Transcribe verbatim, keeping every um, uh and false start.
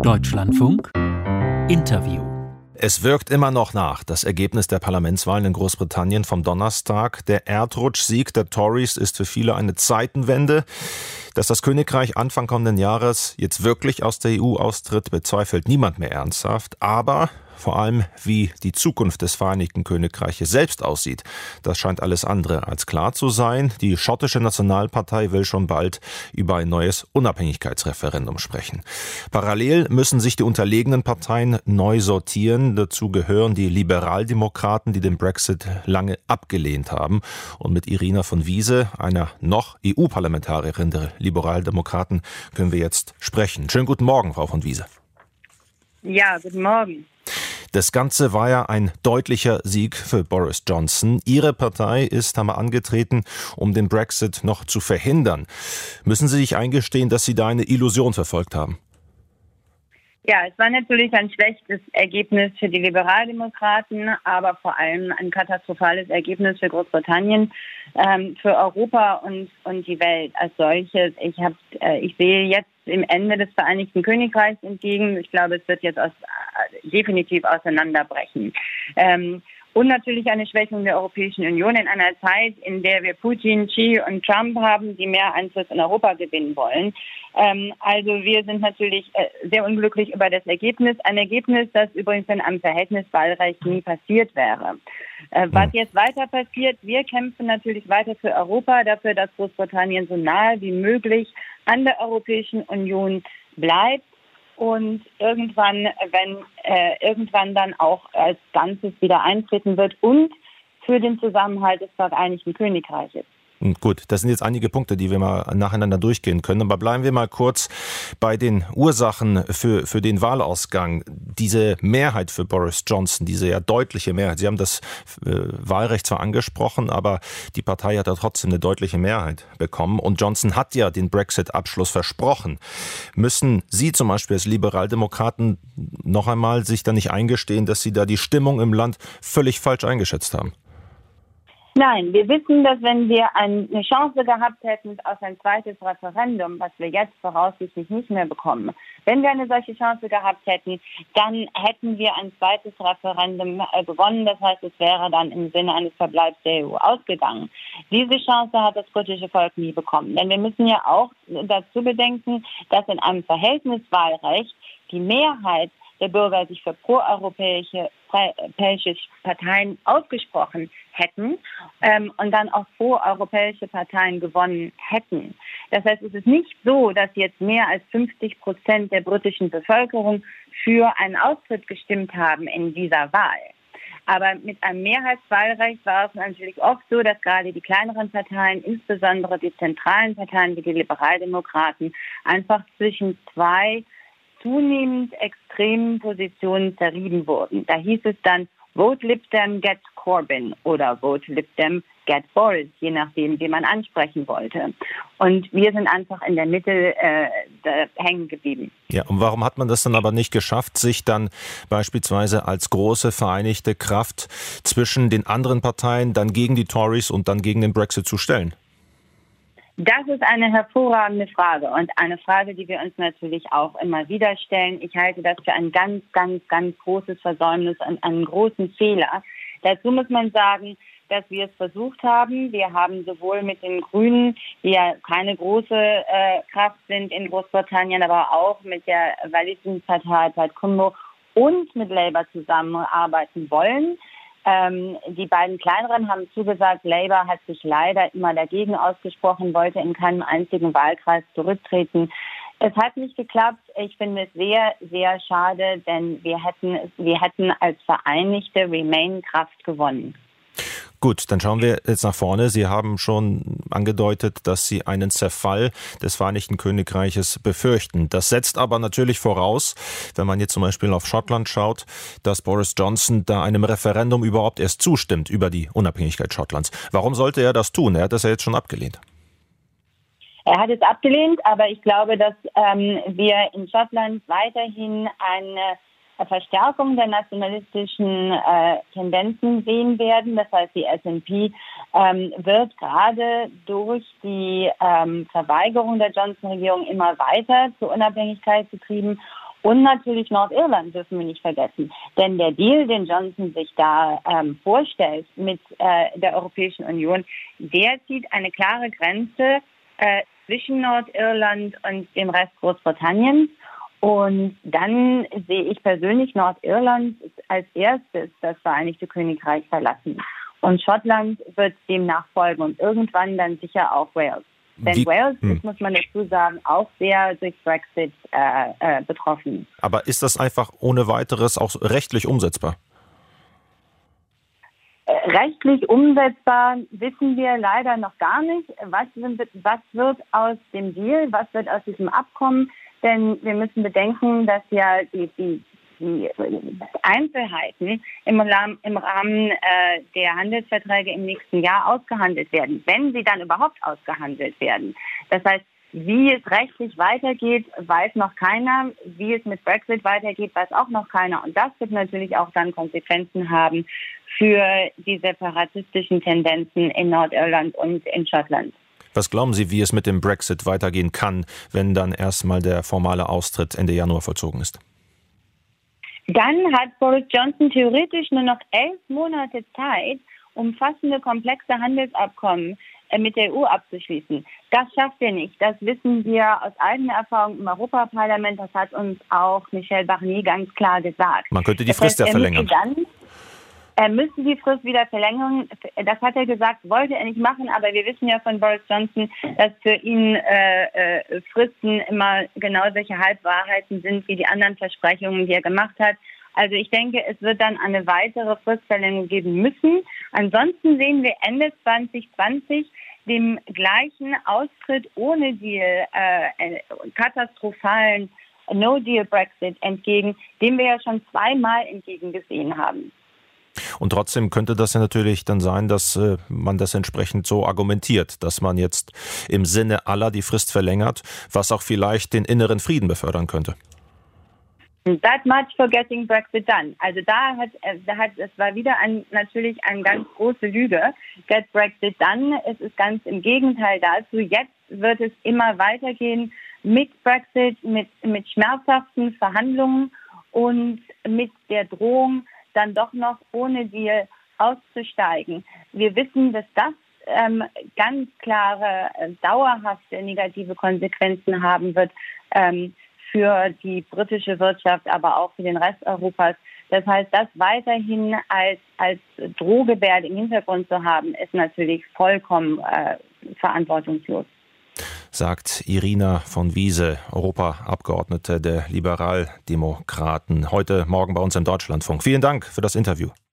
Deutschlandfunk Interview. Es wirkt immer noch nach, das Ergebnis der Parlamentswahlen in Großbritannien vom Donnerstag. Der Erdrutschsieg der Tories ist für viele eine Zeitenwende. Dass das Königreich Anfang kommenden Jahres jetzt wirklich aus der E U austritt, bezweifelt niemand mehr ernsthaft. Aber vor allem, wie die Zukunft des Vereinigten Königreiches selbst aussieht, das scheint alles andere als klar zu sein. Die schottische Nationalpartei will schon bald über ein neues Unabhängigkeitsreferendum sprechen. Parallel müssen sich die unterlegenen Parteien neu sortieren. Dazu gehören die Liberaldemokraten, die den Brexit lange abgelehnt haben. Und mit Irina von Wiese, einer noch E U-Parlamentarierin der Liberaldemokraten, können wir jetzt sprechen. Schönen guten Morgen, Frau von Wiese. Ja, guten Morgen. Das Ganze war ja ein deutlicher Sieg für Boris Johnson. Ihre Partei ist einmal angetreten, um den Brexit noch zu verhindern. Müssen Sie sich eingestehen, dass Sie da eine Illusion verfolgt haben? Ja, es war natürlich ein schlechtes Ergebnis für die Liberaldemokraten, aber vor allem ein katastrophales Ergebnis für Großbritannien, ähm, für Europa und, und die Welt als solches. Ich, hab, äh, ich sehe jetzt im Ende des Vereinigten Königreichs entgegen. Ich glaube, es wird jetzt aus, äh, definitiv auseinanderbrechen. Ähm, Und natürlich eine Schwächung der Europäischen Union in einer Zeit, in der wir Putin, Xi und Trump haben, die mehr Einfluss in Europa gewinnen wollen. Ähm, also wir sind natürlich äh, sehr unglücklich über das Ergebnis. Ein Ergebnis, das übrigens in einem Verhältniswahlrecht nie passiert wäre. Äh, was jetzt weiter passiert, wir kämpfen natürlich weiter für Europa, dafür, dass Großbritannien so nahe wie möglich an der Europäischen Union bleibt. Und irgendwann, wenn äh, irgendwann dann auch als Ganzes wieder eintreten wird und für den Zusammenhalt des Vereinigten Königreiches. Gut, das sind jetzt einige Punkte, die wir mal nacheinander durchgehen können. Aber bleiben wir mal kurz bei den Ursachen für, für den Wahlausgang. Diese Mehrheit für Boris Johnson, diese ja deutliche Mehrheit. Sie haben das äh, Wahlrecht zwar angesprochen, aber die Partei hat ja trotzdem eine deutliche Mehrheit bekommen. Und Johnson hat ja den Brexit-Abschluss versprochen. Müssen Sie zum Beispiel als Liberaldemokraten noch einmal sich da nicht eingestehen, dass Sie da die Stimmung im Land völlig falsch eingeschätzt haben? Nein, wir wissen, dass wenn wir eine Chance gehabt hätten auf ein zweites Referendum, was wir jetzt voraussichtlich nicht mehr bekommen, wenn wir eine solche Chance gehabt hätten, dann hätten wir ein zweites Referendum gewonnen. Das heißt, es wäre dann im Sinne eines Verbleibs der E U ausgegangen. Diese Chance hat das britische Volk nie bekommen. Denn wir müssen ja auch dazu bedenken, dass in einem Verhältniswahlrecht die Mehrheit der Bürger sich für proeuropäische Parteien ausgesprochen hätten ähm, und dann auch proeuropäische Parteien gewonnen hätten. Das heißt, es ist nicht so, dass jetzt mehr als fünfzig Prozent der britischen Bevölkerung für einen Austritt gestimmt haben in dieser Wahl. Aber mit einem Mehrheitswahlrecht war es natürlich oft so, dass gerade die kleineren Parteien, insbesondere die zentralen Parteien wie die Liberaldemokraten, einfach zwischen zwei zunehmend extremen Positionen zerrieben wurden. Da hieß es dann, Vote Lib Dem, get Corbyn oder Vote Lib Dem, get Boris, je nachdem, wie man ansprechen wollte. Und wir sind einfach in der Mitte äh, hängen geblieben. Ja, und warum hat man das dann aber nicht geschafft, sich dann beispielsweise als große vereinigte Kraft zwischen den anderen Parteien dann gegen die Tories und dann gegen den Brexit zu stellen? Das ist eine hervorragende Frage und eine Frage, die wir uns natürlich auch immer wieder stellen. Ich halte das für ein ganz, ganz, ganz großes Versäumnis und einen großen Fehler. Dazu muss man sagen, dass wir es versucht haben. Wir haben sowohl mit den Grünen, die ja keine große äh, Kraft sind in Großbritannien, aber auch mit der walisischen Partei Plaid Cymru und mit Labour zusammenarbeiten wollen. Ähm, die beiden kleineren haben zugesagt, Labour hat sich leider immer dagegen ausgesprochen, wollte in keinem einzigen Wahlkreis zurücktreten. Es hat nicht geklappt. Ich finde es sehr, sehr schade, denn wir hätten, wir hätten als vereinigte Remain-Kraft gewonnen. Gut, dann schauen wir jetzt nach vorne. Sie haben schon angedeutet, dass Sie einen Zerfall des Vereinigten Königreiches befürchten. Das setzt aber natürlich voraus, wenn man jetzt zum Beispiel auf Schottland schaut, dass Boris Johnson da einem Referendum überhaupt erst zustimmt über die Unabhängigkeit Schottlands. Warum sollte er das tun? Er hat das ja jetzt schon abgelehnt. Er hat es abgelehnt, aber ich glaube, dass ähm, wir in Schottland weiterhin eine Verstärkung der nationalistischen äh, Tendenzen sehen werden. Das heißt, die S N P ähm, wird gerade durch die ähm, Verweigerung der Johnson-Regierung immer weiter zur Unabhängigkeit getrieben. Und natürlich Nordirland dürfen wir nicht vergessen. Denn der Deal, den Johnson sich da ähm, vorstellt mit äh, der Europäischen Union, der zieht eine klare Grenze äh, zwischen Nordirland und dem Rest Großbritanniens. Und dann sehe ich persönlich Nordirland als erstes das Vereinigte Königreich verlassen. Und Schottland wird dem nachfolgen und irgendwann dann sicher auch Wales. Denn Wie, Wales hm. ist, muss man dazu sagen, auch sehr durch Brexit äh, äh, betroffen. Aber ist das einfach ohne weiteres auch rechtlich umsetzbar? Äh, rechtlich umsetzbar wissen wir leider noch gar nicht. Was, was wird aus dem Deal, was wird aus diesem Abkommen? Denn wir müssen bedenken, dass ja die, die, die Einzelheiten im Rahmen, im Rahmen äh, der Handelsverträge im nächsten Jahr ausgehandelt werden, wenn sie dann überhaupt ausgehandelt werden. Das heißt, wie es rechtlich weitergeht, weiß noch keiner. Wie es mit Brexit weitergeht, weiß auch noch keiner. Und das wird natürlich auch dann Konsequenzen haben für die separatistischen Tendenzen in Nordirland und in Schottland. Was glauben Sie, wie es mit dem Brexit weitergehen kann, wenn dann erstmal der formale Austritt Ende Januar vollzogen ist? Dann hat Boris Johnson theoretisch nur noch elf Monate Zeit, umfassende, komplexe Handelsabkommen mit der E U abzuschließen. Das schafft er nicht. Das wissen wir aus eigener Erfahrung im Europaparlament. Das hat uns auch Michel Barnier ganz klar gesagt. Man könnte die das Frist heißt, ja verlängern. Dann, er müsste die Frist wieder verlängern. Das hat er gesagt, wollte er nicht machen. Aber wir wissen ja von Boris Johnson, dass für ihn äh, äh, Fristen immer genau solche Halbwahrheiten sind wie die anderen Versprechungen, die er gemacht hat. Also ich denke, es wird dann eine weitere Fristverlängerung geben müssen. Ansonsten sehen wir Ende zwanzig zwanzig dem gleichen Austritt ohne Deal, äh, katastrophalen No-Deal-Brexit entgegen, dem wir ja schon zweimal entgegengesehen haben. Und trotzdem könnte das ja natürlich dann sein, dass äh, man das entsprechend so argumentiert, dass man jetzt im Sinne aller die Frist verlängert, was auch vielleicht den inneren Frieden befördern könnte. That much for getting Brexit done. Also da hat, da hat es war wieder ein, natürlich eine ganz große Lüge. Get Brexit done. Es ist ganz im Gegenteil dazu. Jetzt wird es immer weitergehen mit Brexit, mit, mit schmerzhaften Verhandlungen und mit der Drohung, dann doch noch ohne Deal auszusteigen. Wir wissen, dass das ähm, ganz klare, äh, dauerhafte negative Konsequenzen haben wird ähm, für die britische Wirtschaft, aber auch für den Rest Europas. Das heißt, das weiterhin als, als Drohgebärde im Hintergrund zu haben, ist natürlich vollkommen äh, verantwortungslos. Sagt Irina von Wiese, Europaabgeordnete der Liberaldemokraten, heute Morgen bei uns im Deutschlandfunk. Vielen Dank für das Interview.